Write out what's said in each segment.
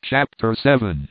Chapter 7.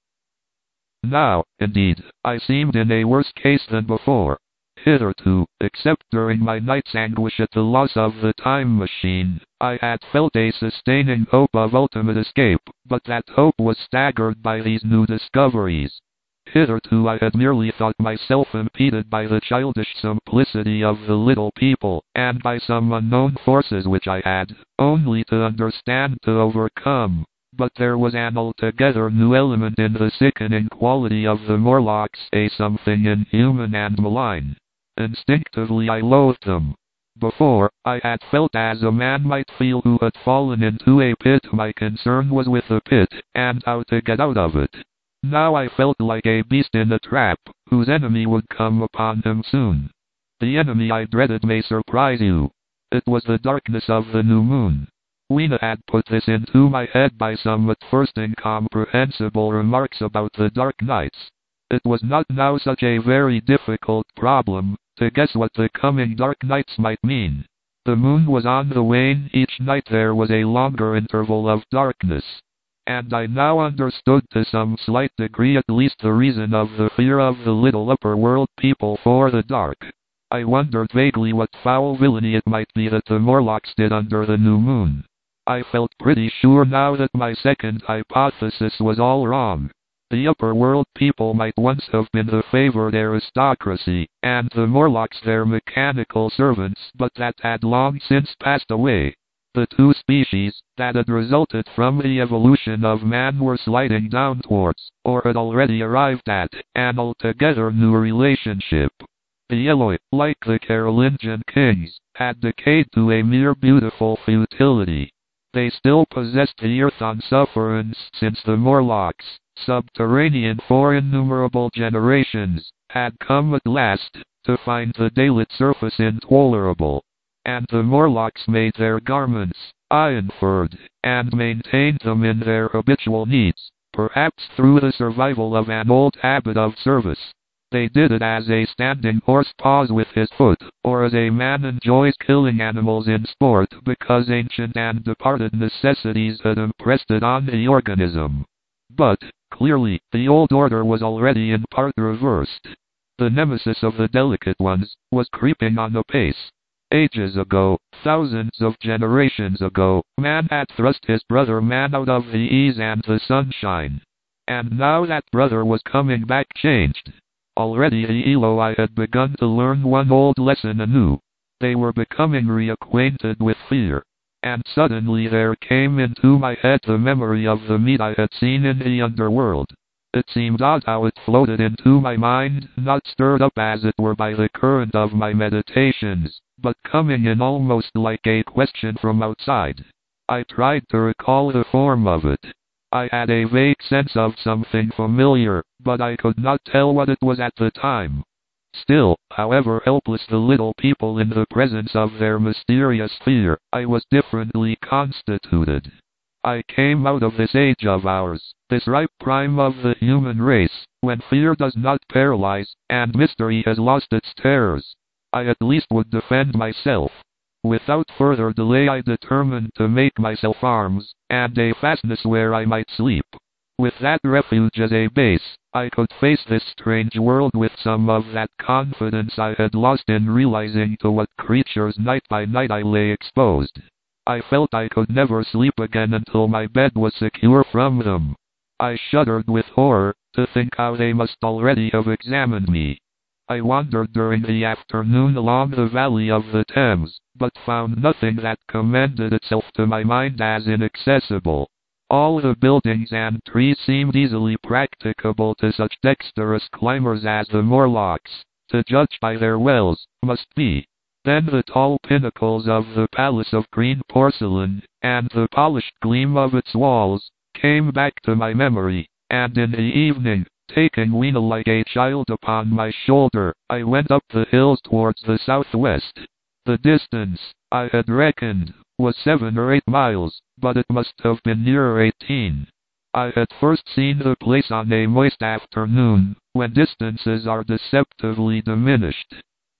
Now, indeed, I seemed in a worse case than before. Hitherto, except during my night's anguish at the loss of the time machine, I had felt a sustaining hope of ultimate escape, but that hope was staggered by these new discoveries. Hitherto I had merely thought myself impeded by the childish simplicity of the little people, and by some unknown forces which I had only to understand to overcome. But there was an altogether new element in the sickening quality of the Morlocks, a something inhuman and malign. Instinctively I loathed them. Before, I had felt as a man might feel who had fallen into a pit. My concern was with the pit, and how to get out of it. Now I felt like a beast in a trap, whose enemy would come upon him soon. The enemy I dreaded may surprise you. It was the darkness of the new moon. Weena had put this into my head by some at first incomprehensible remarks about the dark nights. It was not now such a very difficult problem to guess what the coming dark nights might mean. The moon was on the wane. Each night there was a longer interval of darkness. And I now understood to some slight degree at least the reason of the fear of the little upper world people for the dark. I wondered vaguely what foul villainy it might be that the Morlocks did under the new moon. I felt pretty sure now that my second hypothesis was all wrong. The upper world people might once have been the favored aristocracy, and the Morlocks their mechanical servants, but that had long since passed away. The two species that had resulted from the evolution of man were sliding down towards, or had already arrived at, an altogether new relationship. The Eloi, like the Carolingian kings, had decayed to a mere beautiful futility. They still possessed the earth on sufferance, since the Morlocks, subterranean for innumerable generations, had come at last to find the daylit surface intolerable. And the Morlocks made their garments, I inferred, and maintained them in their habitual needs, perhaps through the survival of an old habit of service. They did it as a standing horse paws with his foot, or as a man enjoys killing animals in sport because ancient and departed necessities had impressed it on the organism. But, clearly, the old order was already in part reversed. The nemesis of the delicate ones was creeping on apace. Ages ago, thousands of generations ago, man had thrust his brother man out of the ease and the sunshine. And now that brother was coming back changed. Already the Eloi had begun to learn one old lesson anew. They were becoming reacquainted with fear. And suddenly there came into my head the memory of the meat I had seen in the underworld. It seemed odd how it floated into my mind, not stirred up as it were by the current of my meditations, but coming in almost like a question from outside. I tried to recall the form of it. I had a vague sense of something familiar, but I could not tell what it was at the time. Still, however helpless the little people in the presence of their mysterious fear, I was differently constituted. I came out of this age of ours, this ripe prime of the human race, when fear does not paralyze, and mystery has lost its terrors. I at least would defend myself. Without further delay I determined to make myself arms, and a fastness where I might sleep. With that refuge as a base, I could face this strange world with some of that confidence I had lost in realizing to what creatures night by night I lay exposed. I felt I could never sleep again until my bed was secure from them. I shuddered with horror to think how they must already have examined me. I wandered during the afternoon along the valley of the Thames, but found nothing that commended itself to my mind as inaccessible. All the buildings and trees seemed easily practicable to such dexterous climbers as the Morlocks, to judge by their wells, must be. Then the tall pinnacles of the palace of green porcelain, and the polished gleam of its walls, came back to my memory, and in the evening, taking Weena like a child upon my shoulder, I went up the hills towards the southwest. The distance, I had reckoned, was 7 or 8 miles, but it must have been nearer 18. I had first seen the place on a moist afternoon, when distances are deceptively diminished.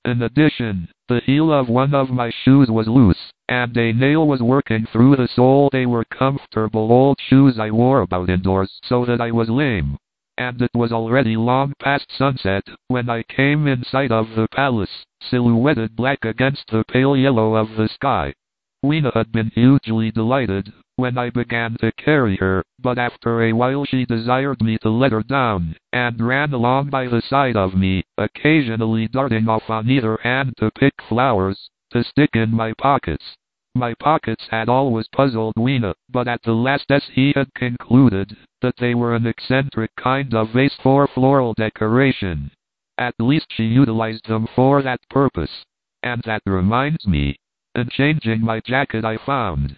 In addition, the heel of one of my shoes was loose, and a nail was working through the sole. They were comfortable old shoes I wore about indoors so that I was lame. And it was already long past sunset when I came in sight of the palace, silhouetted black against the pale yellow of the sky. Weena had been hugely delighted when I began to carry her, but after a while she desired me to let her down, and ran along by the side of me, occasionally darting off on either hand to pick flowers, to stick in my pockets. My pockets had always puzzled Weena, but at the last he had concluded that they were an eccentric kind of vase for floral decoration. At least she utilized them for that purpose. And that reminds me. In changing my jacket I found...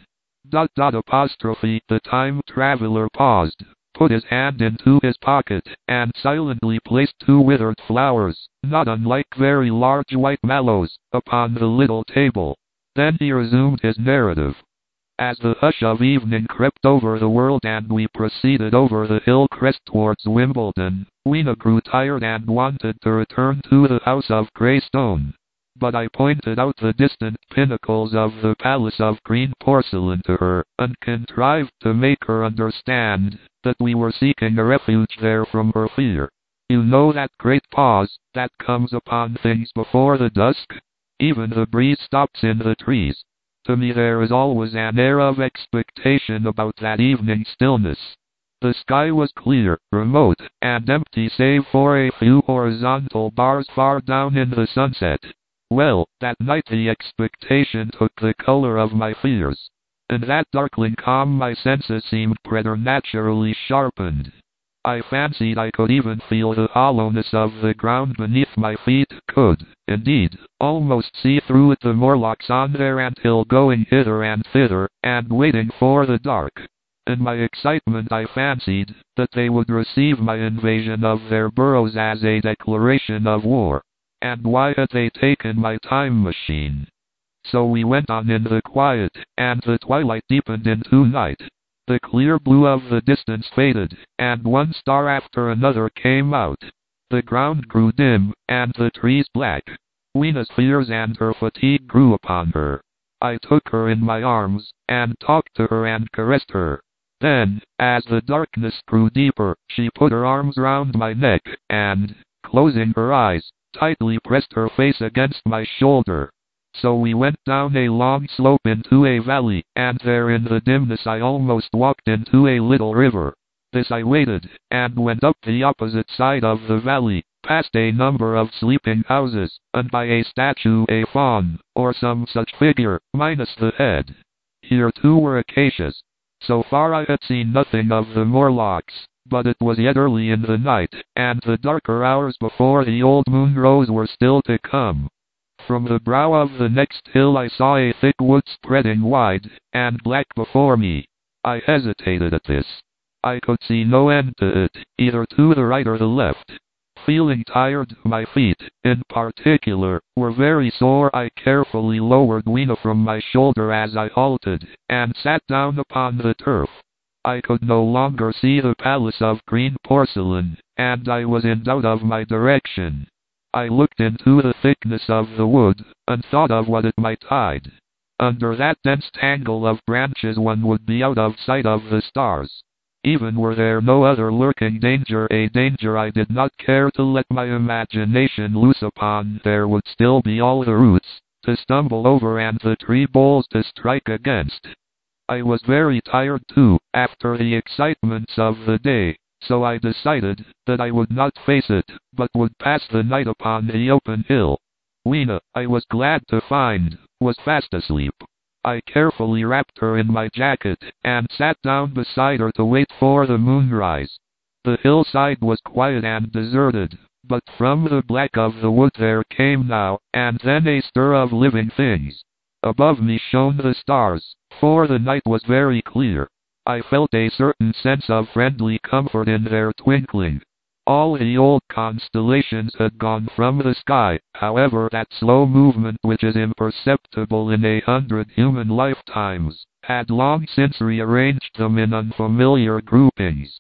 The time traveler paused, put his hand into his pocket, and silently placed 2 withered flowers, not unlike very large white mallows, upon the little table. Then he resumed his narrative. As the hush of evening crept over the world and we proceeded over the hill crest towards Wimbledon, Weena grew tired and wanted to return to the house of grey stone. But I pointed out the distant pinnacles of the Palace of Green Porcelain to her, and contrived to make her understand that we were seeking a refuge there from her fear. You know that great pause that comes upon things before the dusk? Even the breeze stops in the trees. To me there is always an air of expectation about that evening stillness. The sky was clear, remote, and empty save for a few horizontal bars far down in the sunset. Well, that night the expectation took the color of my fears. In that darkling calm my senses seemed preternaturally sharpened. I fancied I could even feel the hollowness of the ground beneath my feet, could, indeed, almost see through it the Morlocks on their anthill going hither and thither, and waiting for the dark. In my excitement I fancied that they would receive my invasion of their burrows as a declaration of war. And why had they taken my time machine? So we went on in the quiet, and the twilight deepened into night. The clear blue of the distance faded, and one star after another came out. The ground grew dim, and the trees black. Weena's fears and her fatigue grew upon her. I took her in my arms, and talked to her and caressed her. Then, as the darkness grew deeper, she put her arms round my neck, and, closing her eyes, tightly pressed her face against my shoulder. So we went down a long slope into a valley, and there in the dimness I almost walked into a little river. This I waded, and went up the opposite side of the valley, past a number of sleeping houses, and by a statue, a faun, or some such figure, minus the head. Here too were acacias. So far I had seen nothing of the Morlocks. But it was yet early in the night, and the darker hours before the old moon rose were still to come. From the brow of the next hill I saw a thick wood spreading wide and black before me. I hesitated at this. I could see no end to it, either to the right or the left. Feeling tired, my feet, in particular, were very sore. I carefully lowered Weena from my shoulder as I halted, and sat down upon the turf. I could no longer see the Palace of Green Porcelain, and I was in doubt of my direction. I looked into the thickness of the wood, and thought of what it might hide. Under that dense tangle of branches one would be out of sight of the stars. Even were there no other lurking danger, a danger I did not care to let my imagination loose upon, there would still be all the roots to stumble over and the tree boles to strike against. I was very tired too, after the excitements of the day, so I decided that I would not face it, but would pass the night upon the open hill. Weena, I was glad to find, was fast asleep. I carefully wrapped her in my jacket, and sat down beside her to wait for the moonrise. The hillside was quiet and deserted, but from the black of the wood there came now and then a stir of living things. Above me shone the stars, for the night was very clear. I felt a certain sense of friendly comfort in their twinkling. All the old constellations had gone from the sky, however that slow movement which is imperceptible in 100 human lifetimes, had long since rearranged them in unfamiliar groupings.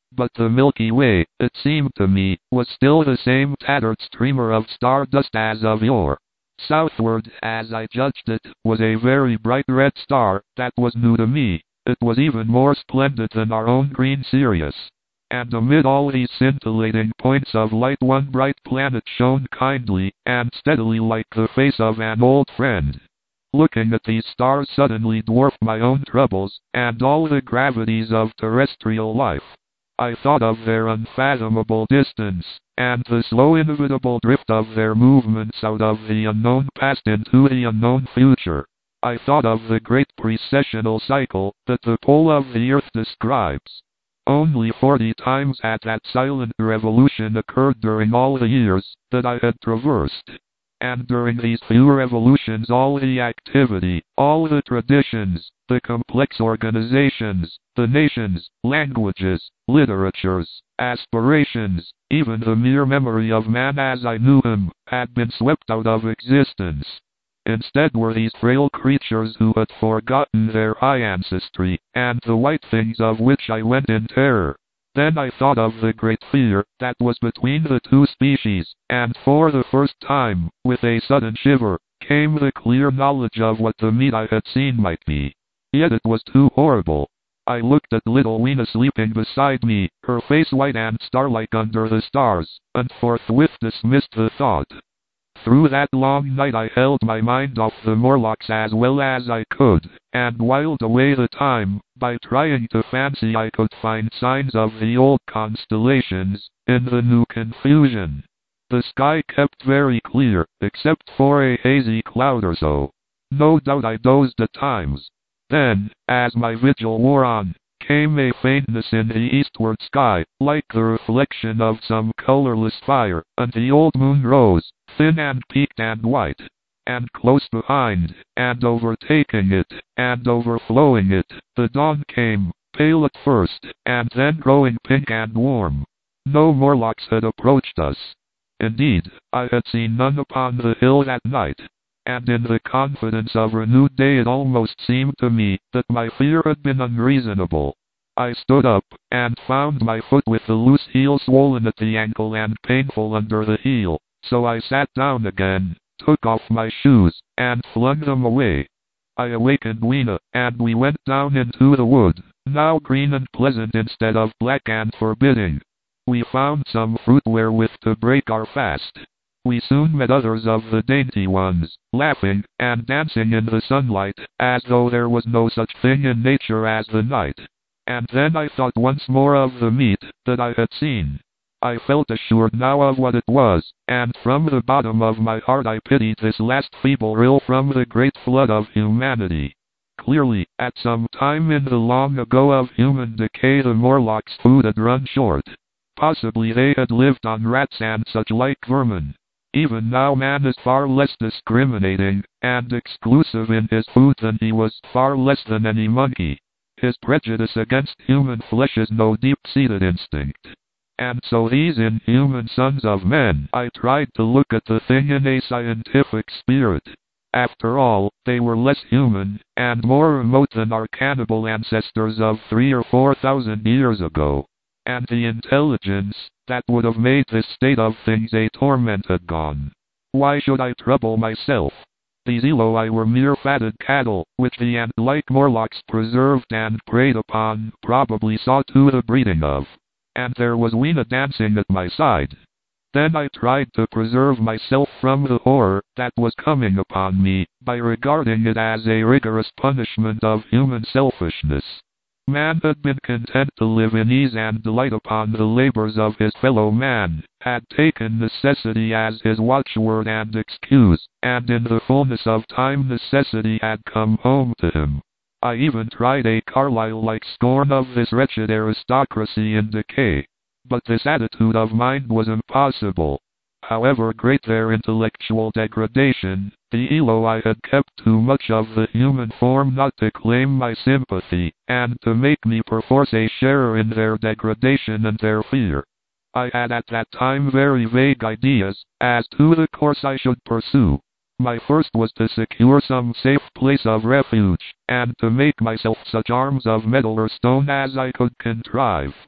But the Milky Way, it seemed to me, was still the same tattered streamer of stardust as of yore. Southward, as I judged it, was a very bright red star that was new to me. It was even more splendid than our own green Sirius. And amid all these scintillating points of light, one bright planet shone kindly and steadily like the face of an old friend. Looking at these stars suddenly dwarfed my own troubles and all the gravities of terrestrial life. I thought of their unfathomable distance, and the slow inevitable drift of their movements out of the unknown past into the unknown future. I thought of the great precessional cycle that the pole of the Earth describes. Only 40 times had that silent revolution occurred during all the years that I had traversed. And during these few revolutions all the activity, all the traditions, the complex organizations, the nations, languages, literatures, aspirations, even the mere memory of man as I knew him, had been swept out of existence. Instead were these frail creatures who had forgotten their high ancestry, and the white things of which I went in terror. Then I thought of the great fear that was between the two species, and for the first time, with a sudden shiver, came the clear knowledge of what the meat I had seen might be. Yet it was too horrible. I looked at little Weena sleeping beside me, her face white and star-like under the stars, and forthwith dismissed the thought. Through that long night I held my mind off the Morlocks as well as I could, and whiled away the time by trying to fancy I could find signs of the old constellations in the new confusion. The sky kept very clear, except for a hazy cloud or so. No doubt I dozed at times. Then, as my vigil wore on, came a faintness in the eastward sky, like the reflection of some colorless fire, and the old moon rose, thin and peaked and white. And close behind, and overtaking it, and overflowing it, the dawn came, pale at first, and then growing pink and warm. No Morlocks had approached us. Indeed, I had seen none upon the hill that night. And in the confidence of renewed day it almost seemed to me that my fear had been unreasonable. I stood up, and found my foot with the loose heel swollen at the ankle and painful under the heel, so I sat down again, took off my shoes, and flung them away. I awakened Weena, and we went down into the wood, now green and pleasant instead of black and forbidding. We found some fruit wherewith to break our fast. We soon met others of the dainty ones, laughing and dancing in the sunlight, as though there was no such thing in nature as the night. And then I thought once more of the meat that I had seen. I felt assured now of what it was, and from the bottom of my heart I pitied this last feeble rill from the great flood of humanity. Clearly, at some time in the long ago of human decay the Morlocks' food had run short. Possibly they had lived on rats and such like vermin. Even now man is far less discriminating and exclusive in his food than he was far less than any monkey. His prejudice against human flesh is no deep-seated instinct. And so these inhuman sons of men, I tried to look at the thing in a scientific spirit. After all, they were less human, and more remote than our cannibal ancestors of 3,000 or 4,000 years ago. And the intelligence that would have made this state of things a torment had gone. Why should I trouble myself? These Eloi were mere fatted cattle, which the ant-like Morlocks preserved and preyed upon, probably saw to the breeding of. And there was Weena dancing at my side. Then I tried to preserve myself from the horror that was coming upon me, by regarding it as a rigorous punishment of human selfishness. Man had been content to live in ease and delight upon the labors of his fellow man, had taken necessity as his watchword and excuse, and in the fullness of time necessity had come home to him. I even tried a Carlyle-like scorn of this wretched aristocracy in decay. But this attitude of mind was impossible. However great their intellectual degradation, the Eloi had kept too much of the human form not to claim my sympathy, and to make me perforce a sharer in their degradation and their fear. I had at that time very vague ideas as to the course I should pursue. My first was to secure some safe place of refuge, and to make myself such arms of metal or stone as I could contrive.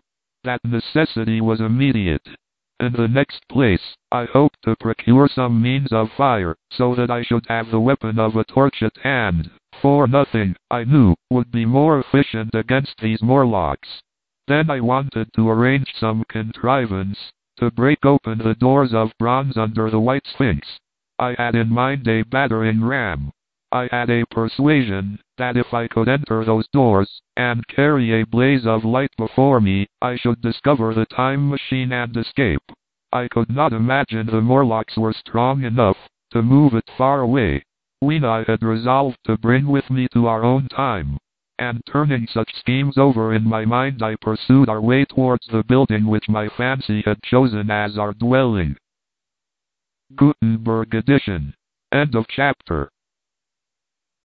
That necessity was immediate. In the next place, I hoped to procure some means of fire, so that I should have the weapon of a torch at hand, for nothing, I knew, would be more efficient against these Morlocks. Then I wanted to arrange some contrivance to break open the doors of bronze under the White Sphinx. I had in mind a battering ram. I had a persuasion that if I could enter those doors, and carry a blaze of light before me, I should discover the time machine and escape. I could not imagine the Morlocks were strong enough to move it far away. I had resolved to bring with me to our own time. And turning such schemes over in my mind, I pursued our way towards the building which my fancy had chosen as our dwelling. Gutenberg edition. End of chapter.